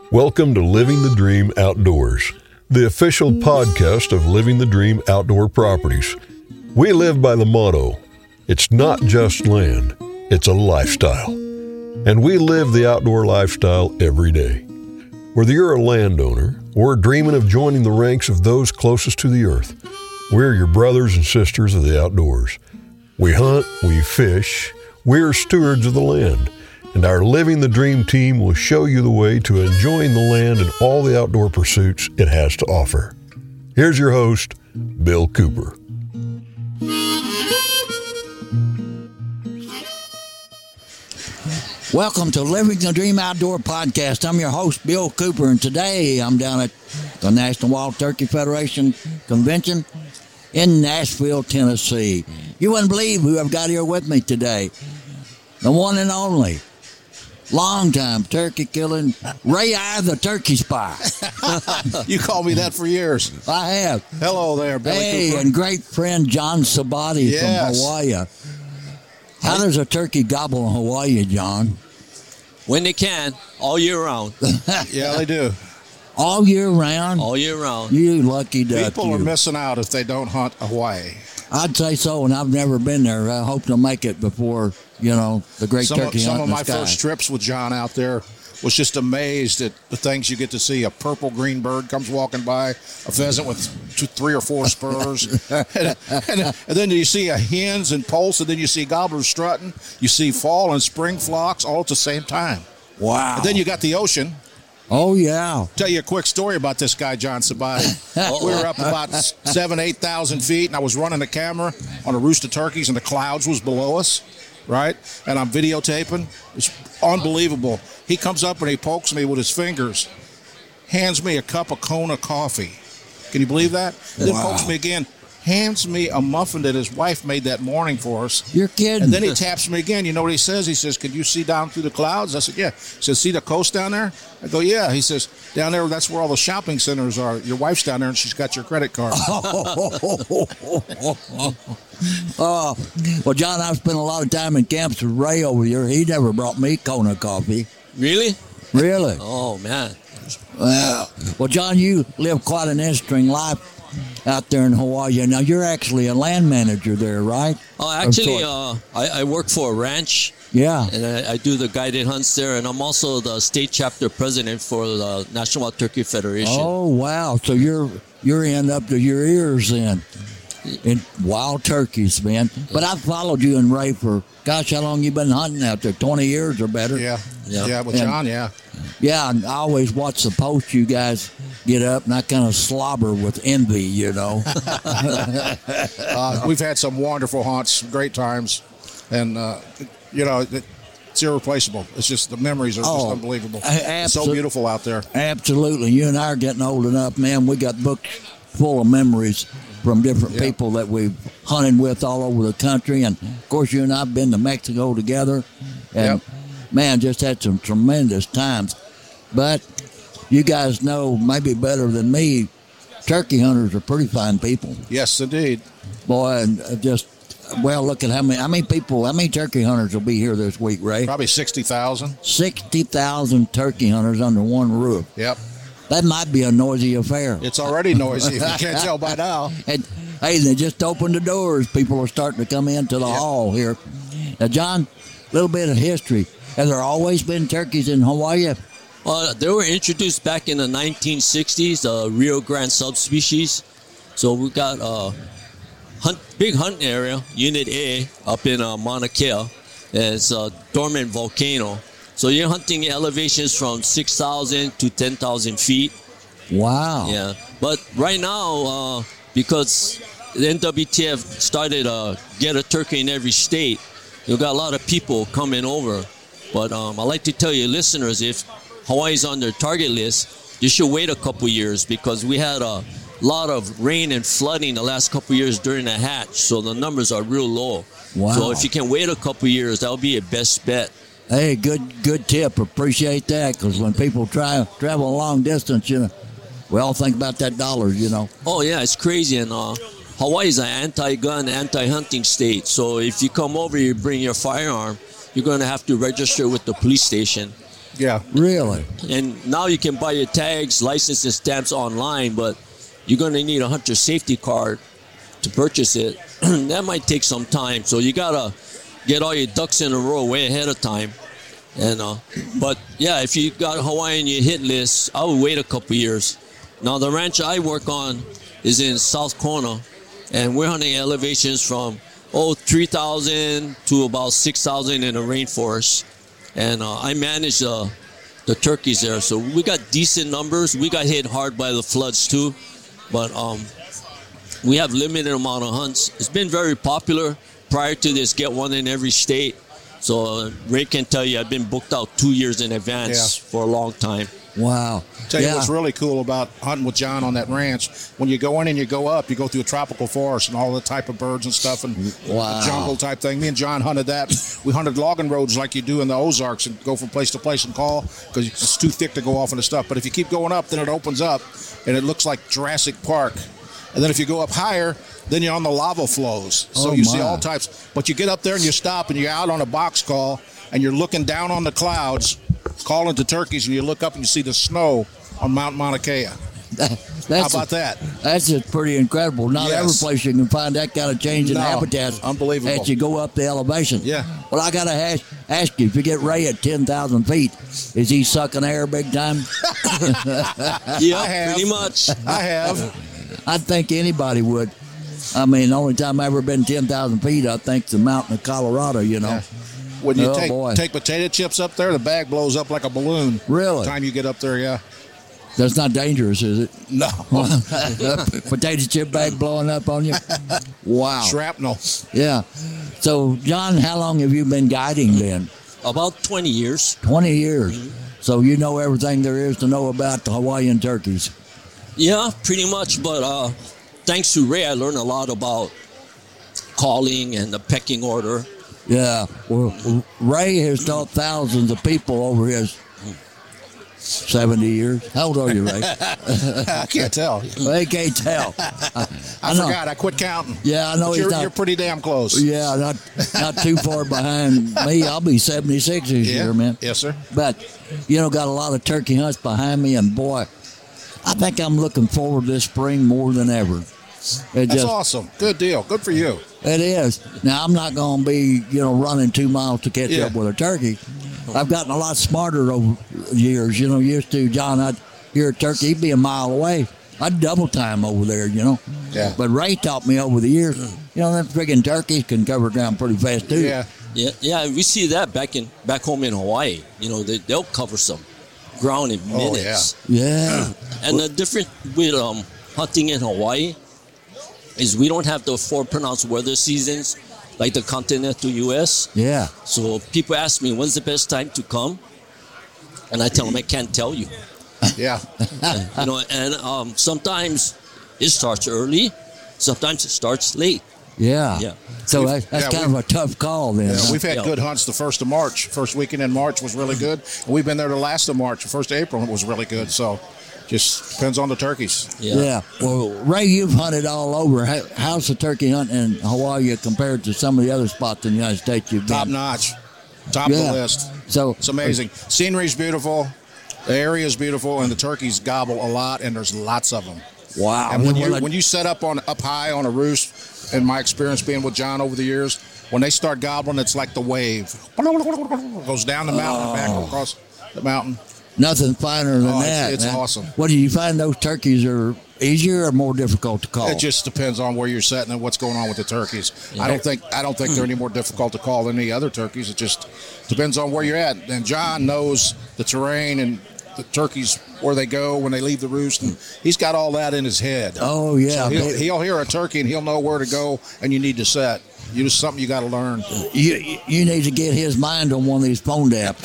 Welcome to Living the Dream Outdoors, the official podcast of Living the Dream Outdoor Properties. We live by the motto, it's not just land, it's a lifestyle. And we live the outdoor lifestyle every day. Whether you're a landowner or dreaming of joining the ranks of those closest to the earth, we're your brothers and sisters of the outdoors. We hunt, we fish, we're stewards of the land. And our Living the Dream team will show you the way to enjoying the land and all the outdoor pursuits it has to offer. Here's your host, Bill Cooper. Welcome to Living the Dream Outdoor Podcast. I'm your host, Bill Cooper, and today I'm down at the National Wild Turkey Federation Convention in Nashville, Tennessee. You wouldn't believe who I've got here with me today. The one and only, long-time turkey-killing Ray Eye the Turkey Spy. You called me that for years. I have. Hello there, Billy Cooper. And great friend John Sabati from Hawaii. How does a turkey gobble in Hawaii, John? When they can, all year round. Yeah, they do. All year round? All year round. You lucky duck. People are missing out if they don't hunt Hawaii. I'd say so, and I've never been there. I hope to make it before, the great turkey hunt in the sky. Some of my first trips with John out there was just amazed at the things you get to see. A purple-green bird comes walking by, a pheasant with 3 or 4 spurs. and then you see a hens and poults, and then you see gobblers strutting. You see fall and spring flocks all at the same time. Wow. And then you got the ocean. Oh, yeah. Tell you a quick story about this guy, John Sabati. We were up about 7,000, 8,000 feet, and I was running the camera on a roost of turkeys, and the clouds was below us, right? And I'm videotaping. It's unbelievable. He comes up and he pokes me with his fingers, hands me a cup of Kona coffee. Can you believe that? Then pokes me again, hands me a muffin that his wife made that morning for us. You're kidding. And then he taps me again. You know what he says? He says, "Can you see down through the clouds?" I said, "Yeah." He says, "See the coast down there?" I go, "Yeah." He says, "Down there, that's where all the shopping centers are. Your wife's down there and she's got your credit card." Well, John, I've spent a lot of time in camps with Ray over here. He never brought me Kona coffee. Really? Really? Oh, man. Well, John, you live quite an interesting life out there in Hawaii. Now, you're actually a land manager there, right? Oh, actually, I work for a ranch. Yeah. And I do the guided hunts there, and I'm also the state chapter president for the National Wild Turkey Federation. Oh, wow. So you're in up to your ears in wild turkeys, man. But I've followed you and Ray for, gosh, how long you been hunting out there? 20 years or better? Yeah, with John, yeah. Yeah, and I always watch the posts you guys get up, and I kind of slobber with envy, We've had some wonderful hunts, great times, and, it's irreplaceable. It's just the memories are just unbelievable. It's so beautiful out there. Absolutely. You and I are getting old enough, man. We got books full of memories from different people that we've hunted with all over the country. And, of course, you and I have been to Mexico together. And, man, just had some tremendous times. But you guys know, maybe better than me, turkey hunters are pretty fine people. Yes, indeed. Boy, and look at how many turkey hunters will be here this week, Ray? Probably 60,000. 60,000 turkey hunters under one roof. Yep. That might be a noisy affair. It's already noisy, if you can't tell by now. And, hey, they just opened the doors. People are starting to come into the hall here. Now, John, a little bit of history. Have there always been turkeys in Hawaii? They were introduced back in the 1960s, the Rio Grande subspecies. So we got a big hunting area, Unit A, up in Mauna Kea. And it's a dormant volcano. So you're hunting elevations from 6,000 to 10,000 feet. Wow. Yeah. But right now, because the NWTF started get a turkey in every state, you've got a lot of people coming over. But I'd like to tell you, listeners, if Hawaii's on their target list, you should wait a couple years because we had a lot of rain and flooding the last couple years during the hatch. So the numbers are real low. Wow. So if you can wait a couple years, that'll be your best bet. Hey, good tip. Appreciate that, because when people travel a long distance, we all think about that dollar, Oh, yeah, it's crazy. And Hawaii is an anti-gun, anti-hunting state. So if you come over, you bring your firearm, you're going to have to register with the police station. Yeah. Really? And now you can buy your tags, license, and stamps online, but you're going to need a hunter safety card to purchase it. That might take some time. So you got to get all your ducks in a row way ahead of time. And but yeah, if you got Hawaii on your hit list, I would wait a couple years. Now the ranch I work on is in South Kona, and we're hunting elevations from 3,000 to about 6,000 in the rainforest. And I manage the turkeys there, so we got decent numbers. We got hit hard by the floods too, but we have limited amount of hunts. It's been very popular. Prior to this, get one in every state. So Ray can tell you I've been booked out 2 years in advance for a long time. Wow. Tell you what's really cool about hunting with John on that ranch. When you go in and you go up, you go through a tropical forest and all the type of birds and stuff and jungle type thing. Me and John hunted that. We hunted logging roads like you do in the Ozarks and go from place to place and call because it's too thick to go off into stuff. But if you keep going up, then it opens up and it looks like Jurassic Park. And then if you go up higher, then you're on the lava flows. So you see all types. But you get up there and you stop and you're out on a box call and you're looking down on the clouds, calling to turkeys, and you look up and you see the snow on Mount Mauna Kea. How about that? That's just pretty incredible. Not every place you can find that kind of change in habitat. Unbelievable. As you go up the elevation. Yeah. Well, I got to ask you, if you get Ray at 10,000 feet, is he sucking air big time? Yeah, pretty much. I have. I think anybody would. I mean, the only time I've ever been 10,000 feet, I think, the mountain of Colorado, you know. Yeah. When you take potato chips up there, the bag blows up like a balloon. Really? By the time you get up there, yeah. That's not dangerous, is it? No. Potato chip bag blowing up on you? Wow. Shrapnel. Yeah. So, John, how long have you been guiding then? About 20 years. 20 years. So you know everything there is to know about the Hawaiian turkeys. Yeah, pretty much. But thanks to Ray, I learned a lot about calling and the pecking order. Yeah. Well, Ray has taught thousands of people over his 70 years. How old are you, Ray? I can't tell. They can't tell. I forgot. I quit counting. Yeah, I know. You're pretty damn close. Yeah, not too far behind me. I'll be 76 this year, man. Yes, sir. But, got a lot of turkey hunts behind me, and boy, I think I'm looking forward to this spring more than ever. That's awesome. Good deal. Good for you. It is. Now, I'm not going to be, running 2 miles to catch up with a turkey. I've gotten a lot smarter over the years. Used to, John, I'd hear a turkey, he'd be a mile away. I'd double time over there, Yeah. But Ray taught me over the years, them friggin' turkeys can cover ground pretty fast, too. Yeah. We see that back home in Hawaii. They'll cover some ground in minutes. Yeah. And the difference with hunting in Hawaii is we don't have the 4 pronounced weather seasons like the continental U.S. Yeah. So people ask me, when's the best time to come? And I tell them, I can't tell you. Yeah. And sometimes it starts early, sometimes it starts late. Yeah. Yeah. So that's kind of a tough call then. Yeah, we've had good hunts the 1st of March. First weekend in March was really good. And we've been there the last of March. The 1st of April was really good. So just depends on the turkeys. Yeah. Well, Ray, you've hunted all over. How's the turkey hunt in Hawaii compared to some of the other spots in the United States you've been? Top notch. Top of the list. So it's amazing. Scenery's beautiful. The area's beautiful. And the turkeys gobble a lot. And there's lots of them. Wow. And when you set up high on a roost, in my experience being with John over the years, when they start gobbling, it's like the wave. Goes down the mountain and back across the mountain. Nothing finer than that. It's awesome. What do you find those turkeys are easier or more difficult to call? It just depends on where you're setting and what's going on with the turkeys. Yeah. I don't think they're any more difficult to call than any other turkeys. It just depends on where you're at. And John knows the terrain and the turkeys, where they go when they leave the roost, and he's got all that in his head. Oh yeah, so he'll hear a turkey and he'll know where to go, and you need to set. It's something you got to learn. You need to get his mind on one of these phone apps.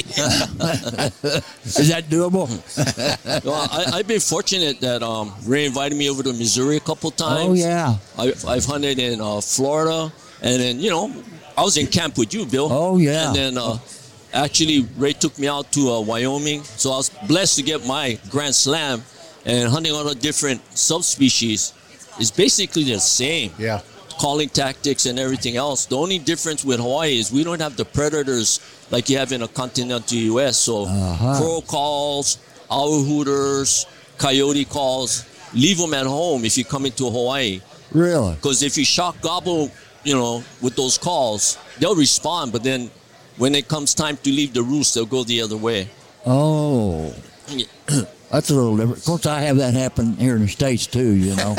Is that doable? Well, I've been fortunate that Ray invited me over to Missouri a couple times. Oh yeah, I've hunted in Florida, and then I was in camp with you, Bill. Oh yeah, and then. Actually, Ray took me out to Wyoming, so I was blessed to get my Grand Slam, and hunting on a different subspecies is basically the same. Yeah. calling tactics and everything else. The only difference with Hawaii is we don't have the predators like you have in a continental U.S. So crow calls, owl hooters, coyote calls, leave them at home if you come into Hawaii. Really? Because if you shock gobble, with those calls, they'll respond, but then when it comes time to leave the roost, they'll go the other way. Oh. That's a little different. Of course, I have that happen here in the States, too, Yeah.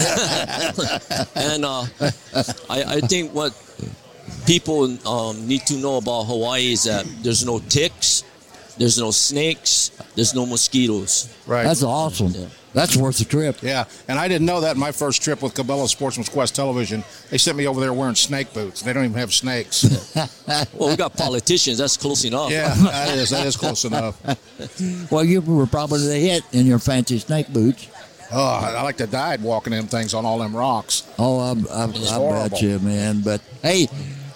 And I think what people need to know about Hawaii is that there's no ticks, there's no snakes, there's no mosquitoes. Right. That's awesome. Yeah. That's worth the trip. Yeah, and I didn't know that in my first trip with Cabela Sportsman's Quest Television. They sent me over there wearing snake boots. They don't even have snakes. Well, we got politicians. That's close enough. Yeah, that is close enough. Well, you were probably the hit in your fancy snake boots. Oh, I like to die walking them things on all them rocks. Oh, I horrible. bet you, man. But, hey,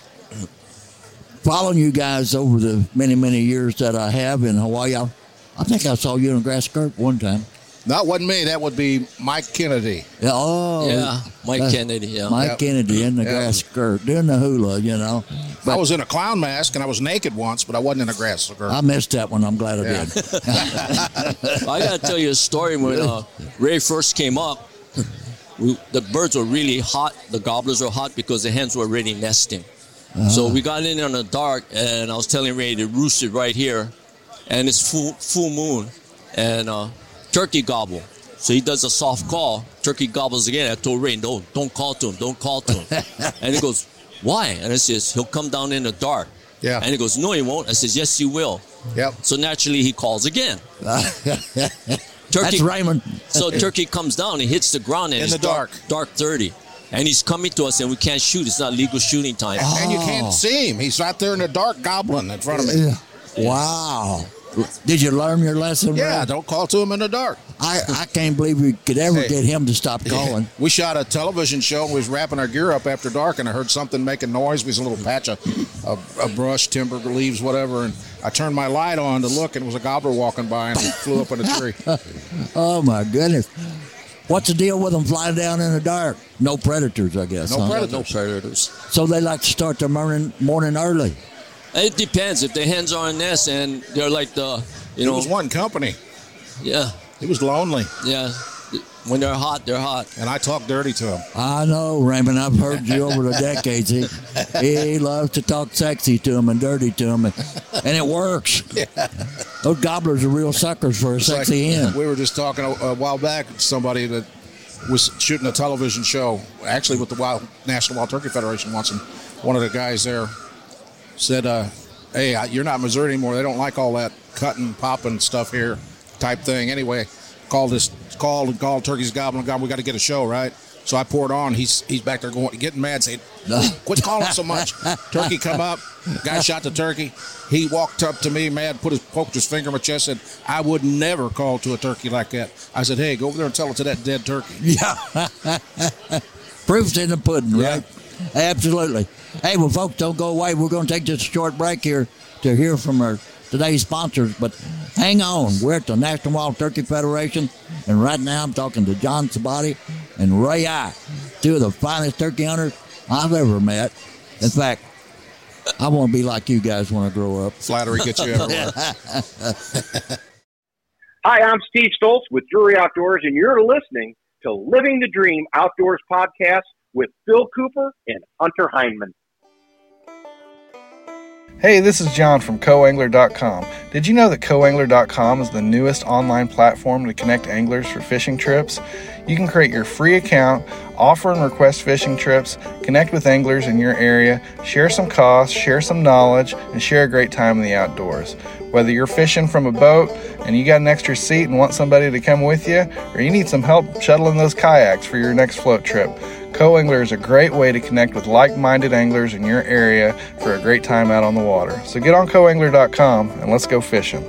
following you guys over the many, many years that I have in Hawaii, I think I saw you in a grass skirt one time. That wasn't me. That would be Mike Kennedy. Yeah, Mike Kennedy, yeah. Mike Kennedy in the grass skirt, doing the hula, I was in a clown mask, and I was naked once, but I wasn't in a grass skirt. I missed that one. I'm glad I did. I got to tell you a story. When Ray first came up, the birds were really hot. The gobblers were hot because the hens were already nesting. So we got in the dark, and I was telling Ray to roost it right here, and it's full moon, and turkey gobble. So he does a soft call. Turkey gobbles again. I told Ray, no, don't call to him. Don't call to him. And he goes, why? And I says, he'll come down in the dark. Yeah. And he goes, no, he won't. I says, yes, he will. Yep. So naturally, he calls again. That's Raymond. So turkey comes down, he hits the ground, and In it's the dark. dark 30. And he's coming to us, and we can't shoot. It's not legal shooting time. And you can't see him. He's right there in the dark gobbling in front of me. Wow. Did you learn your lesson? Yeah, Ray? don't call to him in the dark. I can't believe we could ever get him to stop calling. We shot a television show and we was wrapping our gear up after dark, and I heard something making noise. It was a little patch of brush, timber, leaves, whatever, and I turned my light on to look, and it was a gobbler walking by, and he flew up in a tree. Oh, my goodness. What's the deal with them flying down in the dark? No predators, I guess. No huh? predators. No predators. So they like to start their morning early. It depends. If the hens are in nest and they're like It was one company. Yeah, He was lonely, yeah. When they're hot, they're hot. and I talked dirty to him. I know, Raymond. I've heard you over the decades. He loves to talk sexy to him and dirty to him, and it works. Yeah. Those gobblers are real suckers for a sexy hen. We were just talking a while back to somebody that was shooting a television show, actually with the National Wild Turkey Federation once, and one of the guys there said, hey, you're not in Missouri anymore. They don't like all that cutting, popping stuff here type thing. Anyway, called turkeys gobbling. We got to get a show, right? So I poured on. He's back there getting mad, saying, quit calling so much. Turkey come up. Guy shot the turkey. He walked up to me, mad, poked his finger in my chest, said, I would never call to a turkey like that. I said, hey, go over there and tell it to that dead turkey. Yeah. Proof's in the pudding, right? Absolutely. Hey, well, folks, don't go away. We're going to take just a short break here to hear from our today's sponsors, but hang on. We're at the National Wild Turkey Federation, and right now I'm talking to John Sabati and Ray Ike, two of the finest turkey hunters I've ever met. In fact, I want to be like you guys when I grow up. Flattery gets you everywhere. Hi, I'm Steve Stoltz with Drury Outdoors, and you're listening to Living the Dream Outdoors podcast with Phil Cooper and Hunter Heinman. Hey, this is John from CoAngler.com. Did you know that CoAngler.com is the newest online platform to connect anglers for fishing trips? You can create your free account, offer and request fishing trips, connect with anglers in your area, share some costs, share some knowledge, and share a great time in the outdoors. Whether you're fishing from a boat and you got an extra seat and want somebody to come with you, or you need some help shuttling those kayaks for your next float trip, CoAngler is a great way to connect with like-minded anglers in your area for a great time out on the water. So get on CoAngler.com and let's go fishing.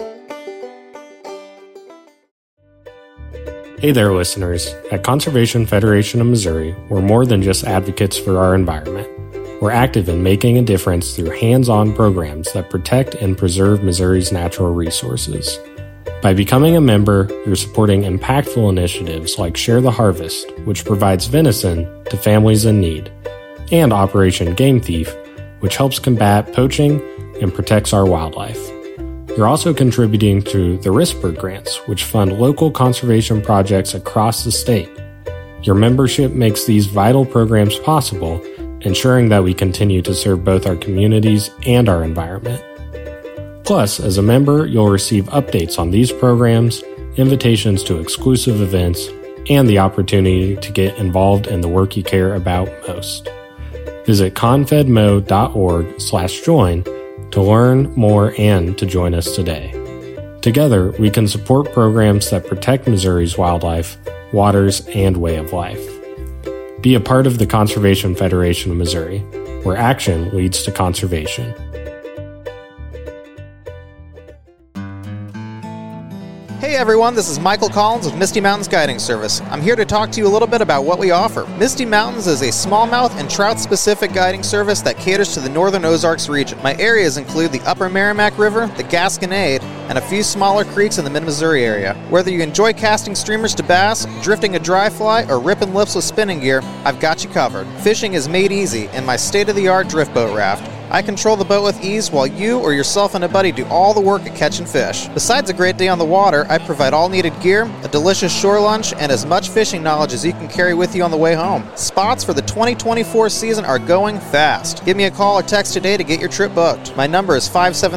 Hey there, listeners. At Conservation Federation of Missouri, we're more than just advocates for our environment. We're active in making a difference through hands-on programs that protect and preserve Missouri's natural resources. By becoming a member, you're supporting impactful initiatives like Share the Harvest, which provides venison to families in need. and Operation Game Thief, which helps combat poaching and protects our wildlife. You're also contributing to the RISPER grants, which fund local conservation projects across the state. Your membership makes these vital programs possible, ensuring that we continue to serve both our communities and our environment. Plus, as a member, you'll receive updates on these programs, invitations to exclusive events, and the opportunity to get involved in the work you care about most. Visit confedmo.org/join to learn more and to join us today. Together, we can support programs that protect Missouri's wildlife, waters, and way of life. Be a part of the Conservation Federation of Missouri, where action leads to conservation. Hey everyone, this is Michael Collins of Misty Mountains Guiding Service. I'm here to talk to you a little bit about what we offer. Misty Mountains is a smallmouth and trout-specific guiding service that caters to the northern Ozarks region. My areas include the Upper Merrimack River, the Gasconade, and a few smaller creeks in the mid-Missouri area. Whether you enjoy casting streamers to bass, drifting a dry fly, or ripping lips with spinning gear, I've got you covered. Fishing is made easy in my state-of-the-art drift boat raft. I control the boat with ease while you or yourself and a buddy do all the work at catching fish. Besides a great day on the water, I provide all needed gear, a delicious shore lunch, and as much fishing knowledge as you can carry with you on the way home. Spots for the 2024 season are going fast. Give me a call or text today to get your trip booked. My number is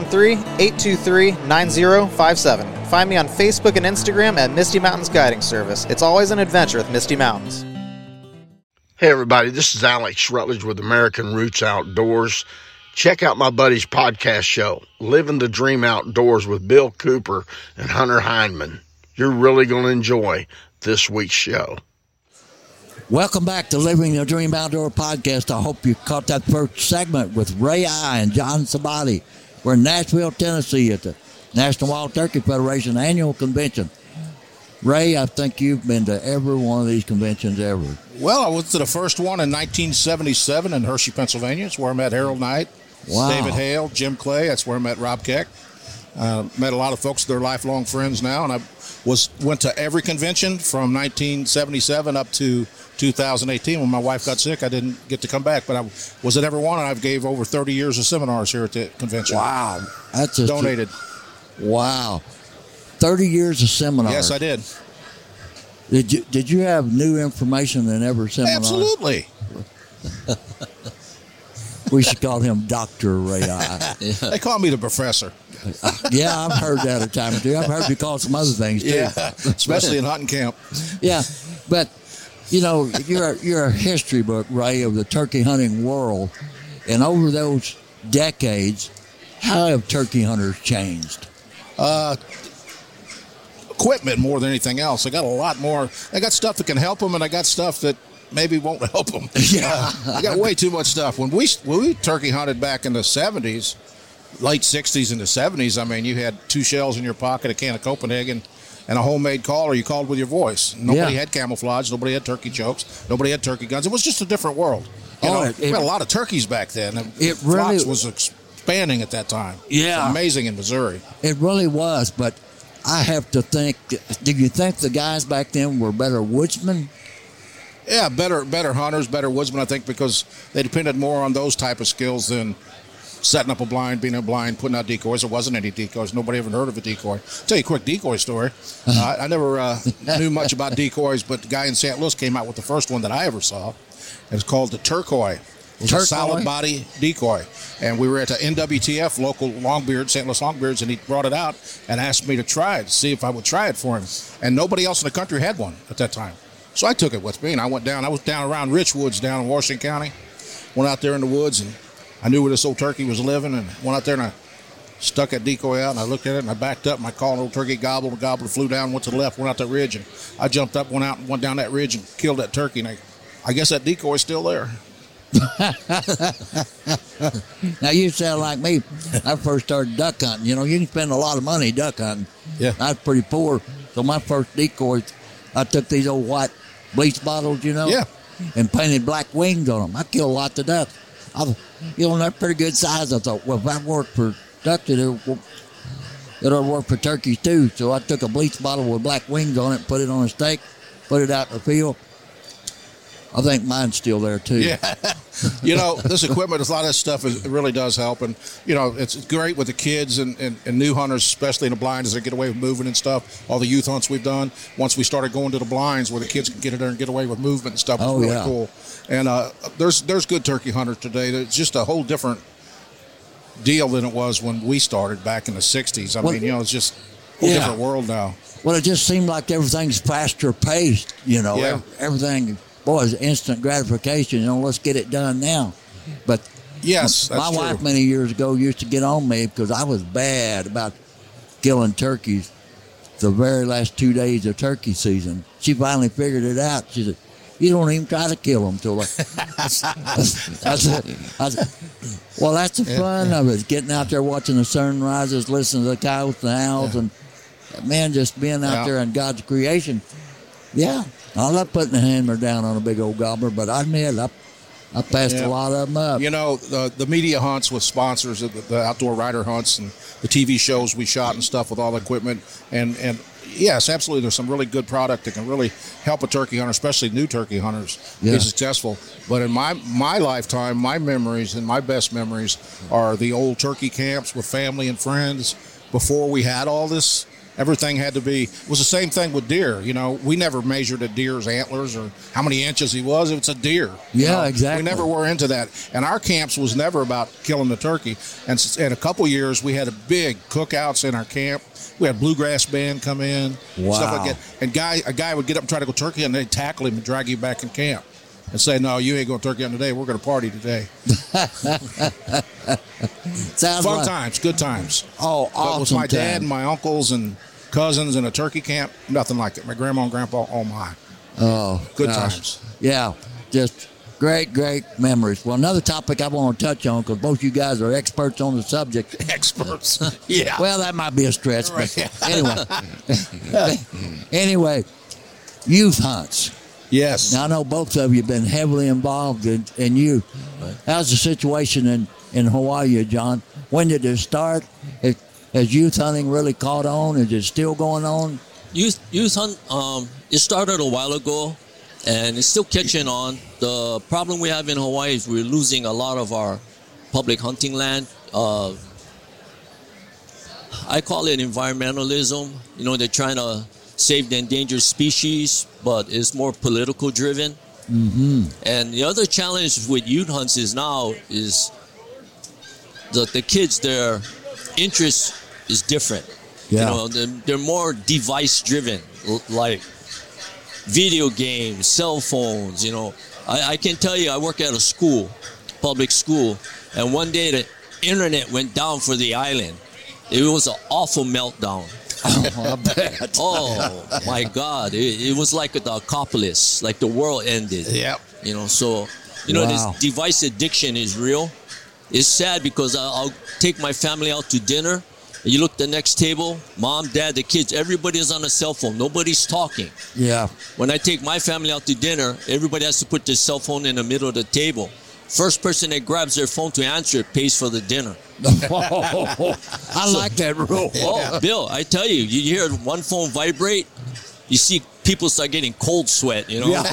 573-823-9057. Find me on Facebook and Instagram at Misty Mountains Guiding Service. It's always an adventure with Misty Mountains. Hey everybody, this is Alex Rutledge with American Roots Outdoors. Check out my buddy's podcast show, Living the Dream Outdoors with Bill Cooper and Hunter Hindman. You're really going to enjoy this week's show. Welcome back to Living the Dream Outdoor podcast. I hope you caught that first segment with Ray I and John Sabati. We're in Nashville, Tennessee at the National Wild Turkey Federation annual convention. Ray, I think you've been to every one of these conventions ever. Well, I went to the first one in 1977 in Hershey, Pennsylvania. It's where I met Harold Knight, David Hale, Jim Clay. That's where I met Rob Keck. Met a lot of folks. They're lifelong friends now. And I went to every convention from 1977 up to 2018. When my wife got sick, I didn't get to come back. But I was at every one, and I've gave over 30 years of seminars here at the convention. Wow. That's just donated. Wow. 30 years of seminars. Yes, I did. Did you have new information in every seminar? Absolutely. We should call him Dr. Ray I. They call me the professor. Yeah, I've heard that a time or two. I've heard you call some other things too. Yeah, especially in hunting camp. Yeah, but you know, you're a history book, Ray, of the turkey hunting world, and over those decades, how have turkey hunters changed? Equipment more than anything else. I got a lot more. I got stuff that can help them, and I got stuff that maybe won't help them. Yeah, I got way too much stuff. When we turkey hunted back in the 70s, late 60s into 70s, I mean, you had 2 shells in your pocket, a can of Copenhagen, and a homemade caller. You called with your voice. Nobody had camouflage. Nobody had turkey chokes. Nobody had turkey guns. It was just a different world. We had a lot of turkeys back then. It really was expanding at that time. Yeah, it's amazing in Missouri. It really was, but I have to think, do you think the guys back then were better woodsmen? Yeah, better hunters, better woodsmen, I think, because they depended more on those type of skills than setting up a blind, being a blind, putting out decoys. There wasn't any decoys. Nobody ever heard of a decoy. I'll tell you a quick decoy story. I never knew much about decoys, but the guy in St. Louis came out with the first one that I ever saw. It's called the Turcoy. It was a solid body decoy. And we were at the NWTF, local Longbeard, St. Louis Longbeards, and he brought it out and asked me to try it, see if I would try it for him. And nobody else in the country had one at that time. So I took it with me, and I went down. I was down around Rich Woods down in Washington County. Went out there in the woods, and I knew where this old turkey was living, and went out there and I stuck that decoy out, and I looked at it, and I backed up, and I called an old turkey, gobbled, flew down, went to the left, went out that ridge, and I jumped up, went out, and went down that ridge and killed that turkey, and I guess that decoy's still there. Now you sound like me. I first started duck hunting. You know, you can spend a lot of money duck hunting. Yeah. I was pretty poor, so my first decoys, I took these old white bleach bottles, you know, and painted black wings on them. I killed lots of ducks. They're pretty good size. I thought, well, if I work for ducks, it'll work for turkeys too. So I took a bleach bottle with black wings on it, put it on a stake, put it out in the field. I think mine's still there too. Yeah. You know, this equipment, a lot of this stuff it really does help. And, you know, it's great with the kids and new hunters, especially in the blind, as they get away with moving and stuff. All the youth hunts we've done, once we started going to the blinds where the kids can get in there and get away with movement and stuff, it's really cool. And there's good turkey hunters today. It's just a whole different deal than it was when we started back in the 60s. I mean, you know, it's just a whole different world now. Well, it just seemed like everything's faster paced, you know. Yeah. Everything, boy, is instant gratification. You know, let's get it done now. But yes, my wife many years ago used to get on me because I was bad about killing turkeys the very last 2 days of turkey season. She finally figured it out. She said, "You don't even try to kill them till." I said, well, that's the fun of it, getting out there watching the sunrises, listening to the coyotes and owls, and man, just being out there in God's creation. Yeah, I love putting the hammer down on a big old gobbler, but I admit I passed a lot of them up. You know, the media hunts with sponsors, the outdoor rider hunts and the TV shows we shot and stuff with all the equipment. And yes, absolutely, there's some really good product that can really help a turkey hunter, especially new turkey hunters, get successful. But in my lifetime, my memories and my best memories are the old turkey camps with family and friends before we had all this. Everything had to be, it was the same thing with deer. You know, we never measured a deer's antlers or how many inches he was. It's a deer. Yeah, exactly. We never were into that. And our camps was never about killing the turkey. And in a couple years, we had a big cookouts in our camp. We had bluegrass band come in, stuff like that. And a guy would get up and try to go turkey hunting, and they'd tackle him and drag you back in camp and say, "No, you ain't going turkey hunting today. We're going to party today." Fun times, good times. Oh, awesome. But with my dad and my uncles and cousins in a turkey camp, nothing like that. My grandma and grandpa, oh my. Oh, good times. Yeah, just great memories. Well, another topic I want to touch on, because both you guys are experts on the subject. Experts. Yeah. Well, that might be a stretch, but anyway, youth hunts. Yes. Now, I know both of you have been heavily involved in youth. How's the situation in Hawaii, John? When did it start? Has youth hunting really caught on? Is it still going on? Youth hunt, it started a while ago, and it's still catching on. The problem we have in Hawaii is we're losing a lot of our public hunting land. I call it environmentalism. You know, they're trying to save the endangered species, but it's more political driven. Mm-hmm. And the other challenge with youth hunts is the kids, their interest is different. Yeah. You know, they're more device driven, like video games, cell phones. You know, I can tell you, I work at a school, public school, and one day the internet went down for the island. It was an awful meltdown. Oh, I bet. Oh my God! It was like the apocalypse, like the world ended. Yep. You know, so this device addiction is real. It's sad because I'll take my family out to dinner. And you look at the next table, mom, dad, the kids, everybody's on a cell phone. Nobody's talking. Yeah. When I take my family out to dinner, everybody has to put their cell phone in the middle of the table. First person that grabs their phone to answer it pays for the dinner. I like that rule. Oh, Bill, I tell you, you hear one phone vibrate, you see people start getting cold sweat, you know. Yeah.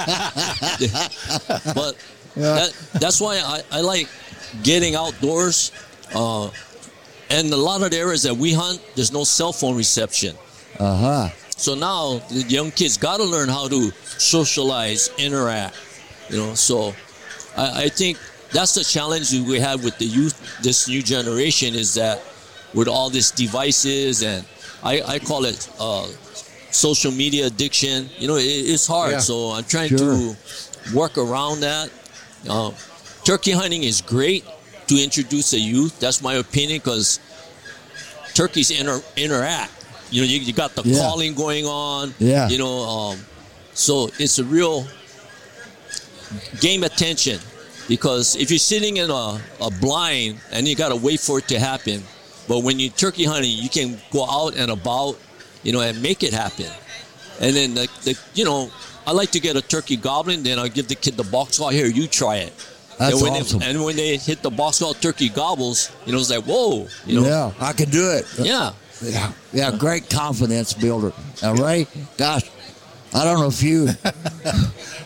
But that's why I like getting outdoors. And a lot of the areas that we hunt, there's no cell phone reception. Uh-huh. So now the young kids got to learn how to socialize, interact, you know. So I think that's the challenge we have with the youth, this new generation, is that with all these devices, and I call it social media addiction, you know, it's hard. Yeah. So I'm trying to work around that. Turkey hunting is great to introduce the youth. That's my opinion, because turkeys interact. You know, you got the calling going on. Yeah. You know, so it's a real game attention, because if you're sitting in a blind and you got to wait for it to happen, but when you're turkey hunting, you can go out and about, you know, and make it happen. And then you know, I like to get a turkey gobbling, then I'll give the kid the box call. Here, you try it. That's awesome. And when they hit the box call, turkey gobbles, you know, it's like, whoa. You know? Yeah, I can do it. Yeah. Yeah, great confidence builder. Now, Ray, gosh, I don't know if you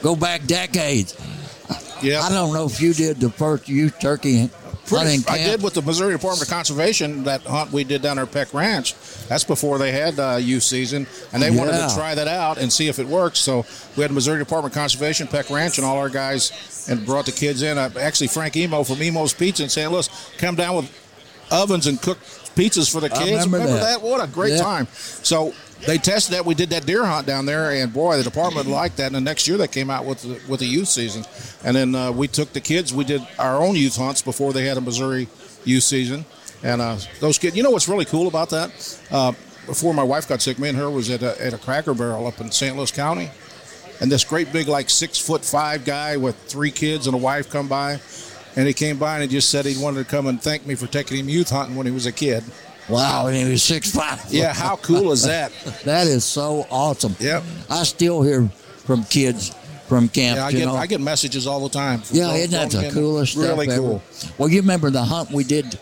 go back decades. Yeah. I don't know if you did the first youth turkey hunting camp. I did with the Missouri Department of Conservation, that hunt we did down there at Peck Ranch. That's before they had youth season, and they wanted to try that out and see if it works. So we had the Missouri Department of Conservation, Peck Ranch, and all our guys, and brought the kids in. Actually, Frank Emo from Emo's Pizza in St. Louis come down with ovens and cooked pizzas for the kids. Remember that? What a great time. So they tested that. We did that deer hunt down there, and boy, the department liked that. And the next year they came out with the youth season, and then we took the kids. We did our own youth hunts before they had a Missouri youth season, and those kids. You know what's really cool about that? Before my wife got sick, me and her was at a Cracker Barrel up in St. Louis County, and this great big 6'5" guy with 3 kids and a wife come by, and he came by and he just said he wanted to come and thank me for taking him youth hunting when he was a kid. Wow, and he was 6'5". Yeah, how cool is that? That is so awesome. Yep. I still hear from kids from camp. Yeah, I get messages all the time. Yeah, isn't that the coolest stuff really ever? Cool. Well, you remember the hunt we did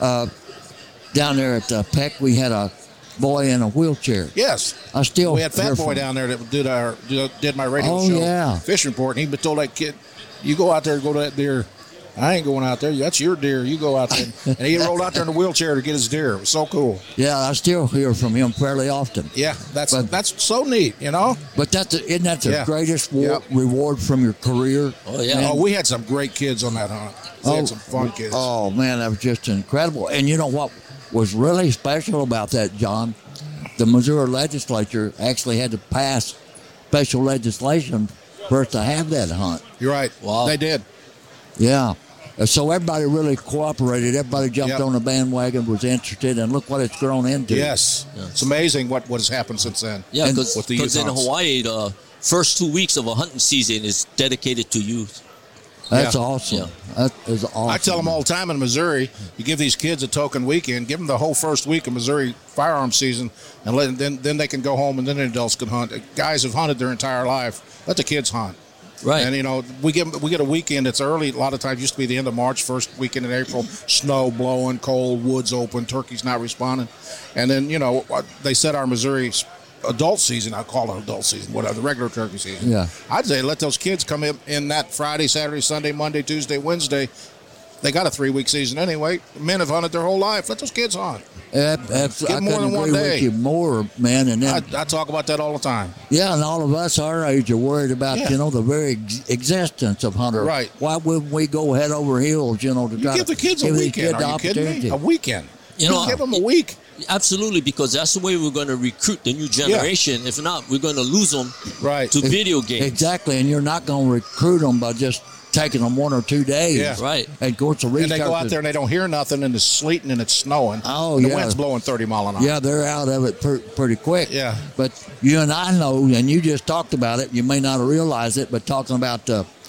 down there at Peck? We had a boy in a wheelchair. Yes. We had Fat Boy down there that did my radio show, Fish Report, and he told that kid, "You go out there and go to that deer." I ain't going out there. That's your deer. You go out there. And he rolled out there in a wheelchair to get his deer. It was so cool. Yeah, I still hear from him fairly often. Yeah, that's so neat, you know? But isn't that the greatest reward from your career? Oh, yeah. Man. Oh, we had some great kids on that hunt. We had some fun kids. Oh, man, that was just incredible. And you know what was really special about that, John? The Missouri legislature actually had to pass special legislation for us to have that hunt. You're right. Wow. They did. Yeah. So everybody really cooperated. Everybody jumped on the bandwagon, was interested, and look what it's grown into. Yes. It's amazing what has happened since then. Yeah, because in Hawaii, the first 2 weeks of a hunting season is dedicated to youth. That's awesome. Yeah. That is awesome. I tell them all the time in Missouri, you give these kids a token weekend, give them the whole first week of Missouri firearms season, and then they can go home, and then the adults can hunt. Guys have hunted their entire life. Let the kids hunt. Right. And, you know, we get a weekend that's early. A lot of times used to be the end of March, first weekend in April, snow blowing, cold, woods open, turkeys not responding. And then, you know, they set our Missouri adult season. I call it adult season, whatever, the regular turkey season. Yeah. I'd say let those kids come in that Friday, Saturday, Sunday, Monday, Tuesday, Wednesday. They got a 3-week season anyway. Men have hunted their whole life. Let those kids hunt. I couldn't agree with you more, man. And then, I talk about that all the time. Yeah, and all of us our age are worried about, the very existence of hunter. Right. Why wouldn't we go head over heels, to try give the kids a weekend. Are you kidding me? A weekend. Give them a week. Absolutely, because that's the way we're going to recruit the new generation. Yeah. If not, we're going to lose them to video games. Exactly, and you're not going to recruit them by just taking them 1 or 2 days. Yeah. Right. And of course, and they go out there and they don't hear nothing, and it's sleeting and it's snowing. Oh, the wind's blowing 30 miles an hour. Yeah, they're out of it pretty quick. Yeah. But you and I know, and you just talked about it, you may not realize it, but talking about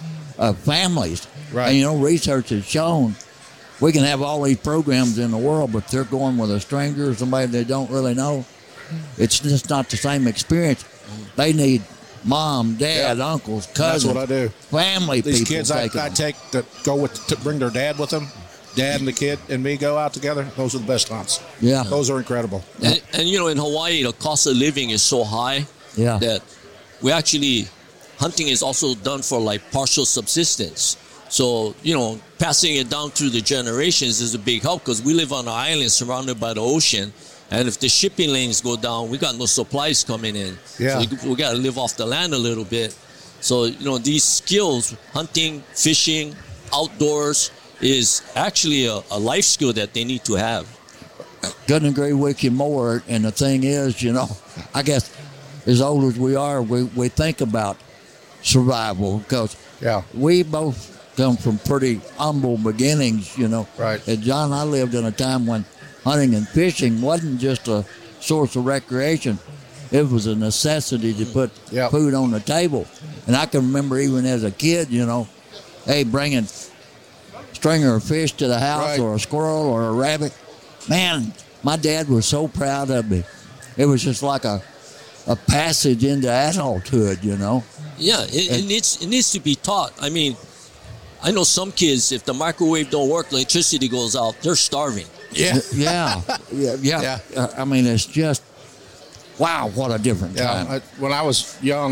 families. Right. And, research has shown we can have all these programs in the world, but they're going with a stranger or somebody they don't really know. It's just not the same experience. They need mom, dad, uncles, cousins. That's what I do. Family These people. These kids I take that go to bring their dad with them. Dad and the kid and me go out together. Those are the best hunts. Yeah. Those are incredible. And in Hawaii, the cost of living is so high that we actually, hunting is also done for partial subsistence. So, passing it down through the generations is a big help because we live on an island surrounded by the ocean. And if the shipping lanes go down, we got no supplies coming in. Yeah. So we got to live off the land a little bit. So, these skills, hunting, fishing, outdoors, is actually a life skill that they need to have. Couldn't agree with you more. And the thing is, I guess as old as we are, we think about survival because we both come from pretty humble beginnings, Right. And John, I lived in a time when hunting and fishing wasn't just a source of recreation. It was a necessity to put food on the table. And I can remember even as a kid, bringing stringer of fish to the house or a squirrel or a rabbit. Man, my dad was so proud of me. It was just like a passage into adulthood, Yeah, it needs to be taught. I mean, I know some kids, if the microwave don't work, electricity goes out, they're starving. Yeah. I mean, it's just, wow, what a different time. When I was young,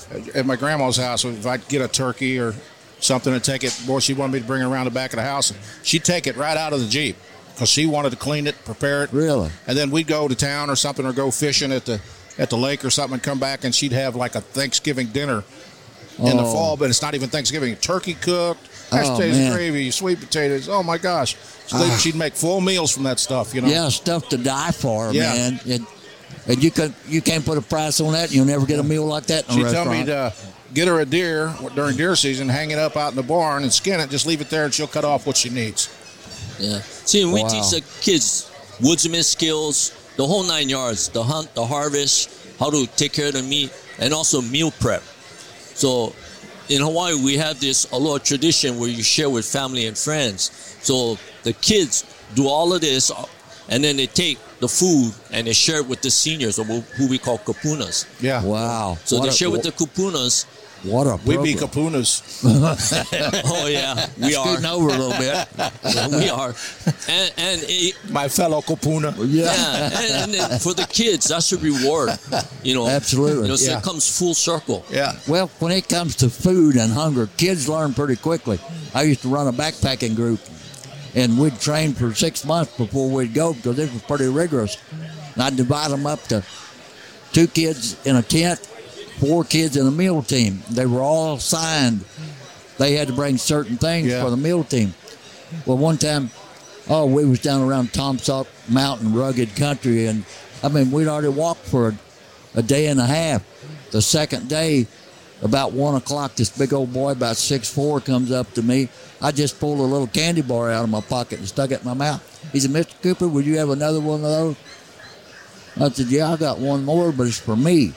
at my grandma's house, if I'd get a turkey or something and take it, boy, she wanted me to bring it around the back of the house. She'd take it right out of the Jeep because she wanted to clean it, prepare it. Really? And then we'd go to town or something, or go fishing at the lake or something, and come back, and she'd have like a Thanksgiving dinner in the fall, but it's not even Thanksgiving. Turkey cooked, mashed potatoes, gravy, sweet potatoes. Oh my gosh! So she'd make full meals from that stuff. Yeah, stuff to die for, man. And you can't put a price on that. You'll never get a meal like that in a restaurant. She'd tell me to get her a deer during deer season, hang it up out in the barn and skin it. Just leave it there, and she'll cut off what she needs. Yeah. See, and we teach the kids woodsman skills, the whole 9 yards: the hunt, the harvest, how to take care of the meat, and also meal prep. So in Hawaii, we have this aloha tradition where you share with family and friends. So the kids do all of this, and then they take the food and they share it with the seniors, or who we call kapunas. Yeah. Wow. So they share with the kapunas. What a program. We be kapunas. Oh, yeah. We are. Scooting over a little bit. We are. And my fellow kapuna. Yeah. And then for the kids, that's a reward. Absolutely. So it comes full circle. Yeah. Well, when it comes to food and hunger, kids learn pretty quickly. I used to run a backpacking group, and we'd train for 6 months before we'd go because it was pretty rigorous. And I'd divide them up to 2 kids in a tent, 4 kids in a meal team. They were all assigned. They had to bring certain things for the meal team. Well, one time, we was down around Tom Sauk Mountain, rugged country, and we'd already walked for a day and a half. The second day, about 1 o'clock, this big old boy, about 6'4", comes up to me. I just pulled a little candy bar out of my pocket and stuck it in my mouth. He said, "Mr. Cooper, would you have another one of those?" I said, "Yeah, I got one more, but it's for me."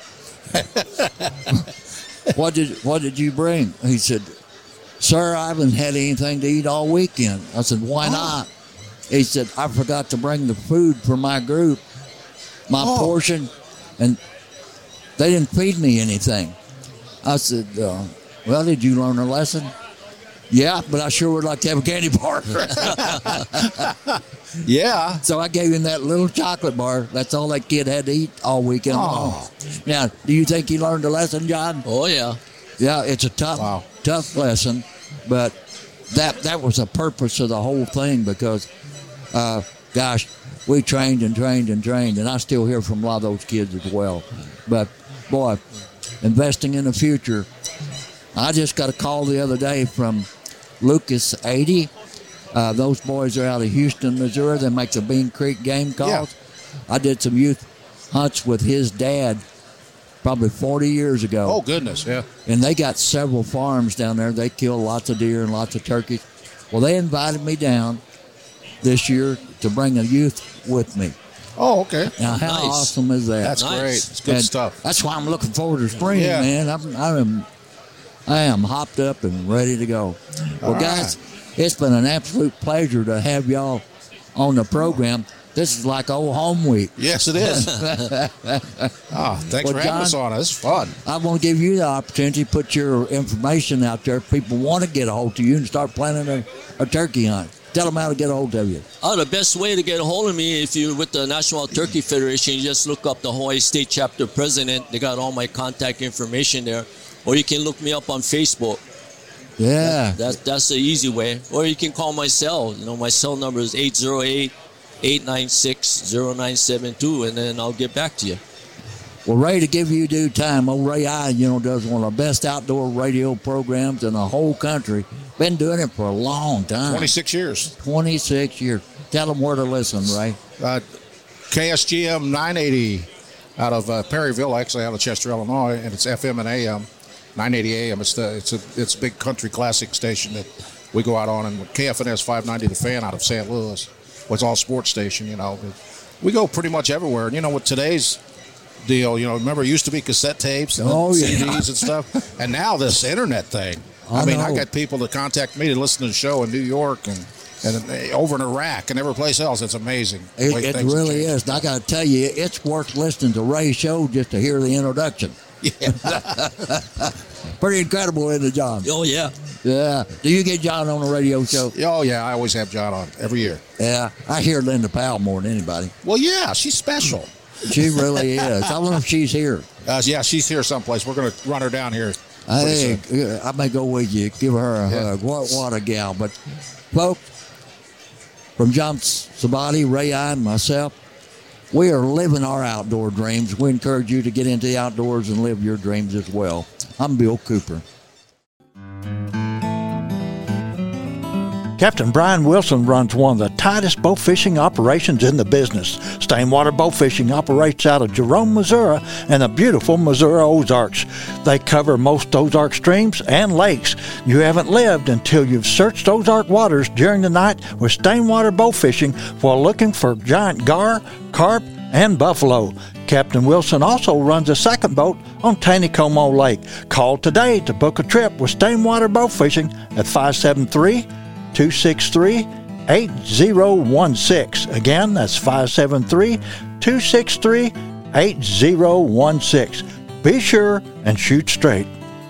What did you bring? He said, "Sir, I haven't had anything to eat all weekend." I said, "Why not?" He said, "I forgot to bring the food for my group, my portion, and they didn't feed me anything." I said, "Well, did you learn a lesson?" "Yeah, but I sure would like to have a candy bar." Yeah. So I gave him that little chocolate bar. That's all that kid had to eat all weekend long. Now, do you think he learned a lesson, John? Oh, yeah. Yeah, it's a tough lesson, but that was the purpose of the whole thing because, we trained and trained and trained, and I still hear from a lot of those kids as well. But, boy, investing in the future. I just got a call the other day from Lucas 80. Those boys are out of Houston, Missouri. They make the Bean Creek game calls. Yeah. I did some youth hunts with his dad probably 40 years ago. Oh, goodness, yeah. And they got several farms down there. They kill lots of deer and lots of turkeys. Well, they invited me down this year to bring a youth with me. Oh, okay. Now, how awesome is that? That's great. It's good stuff. That's why I'm looking forward to spring, man. I am hopped up and ready to go. Well, guys, it's been an absolute pleasure to have y'all on the program. This is like old home week. Yes, it is. Thanks for having us on. It's fun. I want to give you the opportunity to put your information out there. If people want to get a hold of you and start planning a turkey hunt. Tell them how to get a hold of you. The best way to get a hold of me, if you're with the National Turkey Federation, you just look up the Hawaii State Chapter President. They got all my contact information there. Or you can look me up on Facebook. Yeah. That's the easy way. Or you can call my cell. My cell number is 808-896-0972, and then I'll get back to you. Well, Ray, to give you due time, old Ray does one of the best outdoor radio programs in the whole country. Been doing it for a long time. 26 years. 26 years. Tell them where to listen, Ray. KSGM 980 out of Perryville, actually out of Chester, Illinois, and it's FM and AM. 980 AM. It's a big country classic station that we go out on, and KFNS 590 The Fan out of St. Louis. It's all sports station, We go pretty much everywhere. And with today's deal, remember it used to be cassette tapes and CDs and stuff, and now this internet thing. I got people that contact me to listen to the show in New York and over in Iraq and every place else. It's amazing. It really is. And I got to tell you, it's worth listening to Ray's show just to hear the introduction. Yeah. Pretty incredible, isn't it, John? Oh, yeah. Yeah. Do you get John on a radio show? Oh, yeah. I always have John on every year. Yeah. I hear Linda Powell more than anybody. Well, yeah. She's special. She really is. I wonder if she's here. Yeah, she's here someplace. We're going to run her down here. Hey, I may go with you. Give her a hug. What a gal. But, folks, from John Sabati, Ray, I, and myself, we are living our outdoor dreams. We encourage you to get into the outdoors and live your dreams as well. I'm Bill Cooper. Captain Brian Wilson runs one of the tightest bow fishing operations in the business. Stainwater Bow Fishing operates out of Jerome, Missouri, and the beautiful Missouri Ozarks. They cover most Ozark streams and lakes. You haven't lived until you've searched Ozark waters during the night with Stainwater Bow Fishing while looking for giant gar, carp, and buffalo. Captain Wilson also runs a second boat on Taneycomo Lake. Call today to book a trip with Stainwater Bow Fishing at 573-263-8016. Again, that's 573-263-8016. Be sure and shoot straight.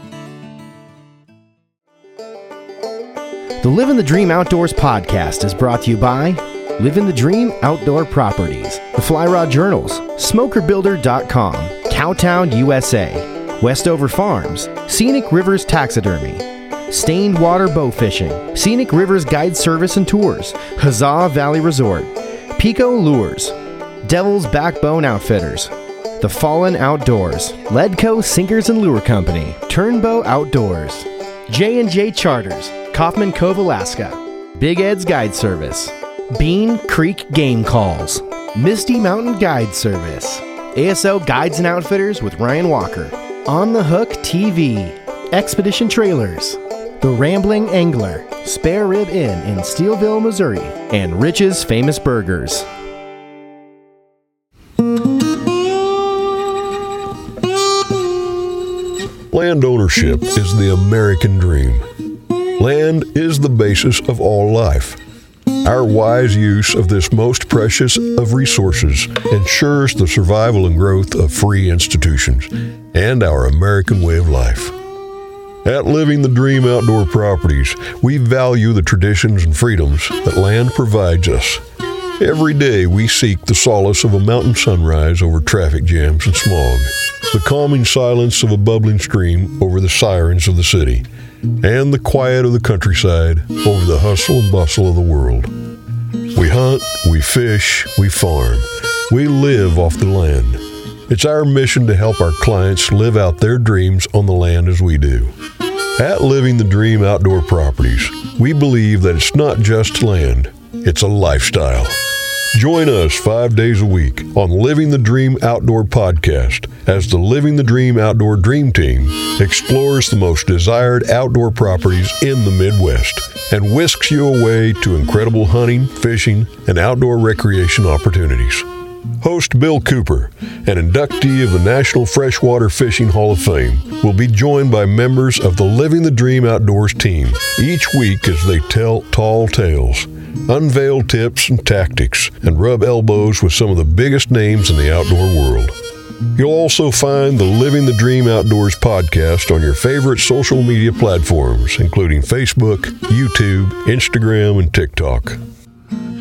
The Living the Dream Outdoors podcast is brought to you by Living the Dream Outdoor Properties, the Fly Rod Journals, SmokerBuilder.com, Cowtown, USA, Westover Farms, Scenic Rivers Taxidermy, Stained Water Bow Fishing, Scenic Rivers Guide Service and Tours, Huzzah Valley Resort, Pico Lures, Devil's Backbone Outfitters, The Fallen Outdoors, Ledco Sinkers and Lure Company, Turnbow Outdoors, J&J Charters, Kaufman Cove, Alaska, Big Ed's Guide Service, Bean Creek Game Calls, Misty Mountain Guide Service, ASO Guides and Outfitters with Ryan Walker, On the Hook TV, Expedition Trailers, The Rambling Angler, Spare Rib Inn in Steelville, Missouri, and Rich's Famous Burgers. Land ownership is the American dream. Land is the basis of all life. Our wise use of this most precious of resources ensures the survival and growth of free institutions and our American way of life. At Living the Dream Outdoor Properties, we value the traditions and freedoms that land provides us. Every day we seek the solace of a mountain sunrise over traffic jams and smog, the calming silence of a bubbling stream over the sirens of the city, and the quiet of the countryside over the hustle and bustle of the world. We hunt, we fish, we farm. We live off the land. It's our mission to help our clients live out their dreams on the land as we do. At Living the Dream Outdoor Properties, we believe that it's not just land, it's a lifestyle. Join us 5 days a week on Living the Dream Outdoor Podcast as the Living the Dream Outdoor Dream Team explores the most desired outdoor properties in the Midwest and whisks you away to incredible hunting, fishing, and outdoor recreation opportunities. Host Bill Cooper, an inductee of the National Freshwater Fishing Hall of Fame, will be joined by members of the Living the Dream Outdoors team each week as they tell tall tales, unveil tips and tactics, and rub elbows with some of the biggest names in the outdoor world. You'll also find the Living the Dream Outdoors podcast on your favorite social media platforms, including Facebook, YouTube, Instagram, and TikTok.